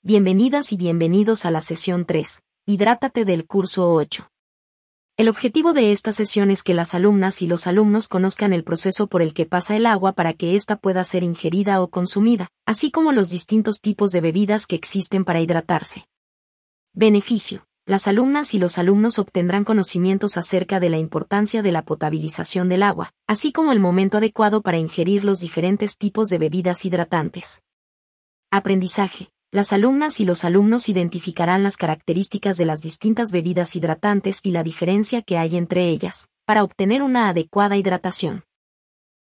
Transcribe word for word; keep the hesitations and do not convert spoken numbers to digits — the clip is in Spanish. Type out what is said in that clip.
Bienvenidas y bienvenidos a la sesión tres, Hidrátate del curso ocho. El objetivo de esta sesión es que las alumnas y los alumnos conozcan el proceso por el que pasa el agua para que ésta pueda ser ingerida o consumida, así como los distintos tipos de bebidas que existen para hidratarse. Beneficio. Las alumnas y los alumnos obtendrán conocimientos acerca de la importancia de la potabilización del agua, así como el momento adecuado para ingerir los diferentes tipos de bebidas hidratantes. Aprendizaje. Las alumnas y los alumnos identificarán las características de las distintas bebidas hidratantes y la diferencia que hay entre ellas, para obtener una adecuada hidratación.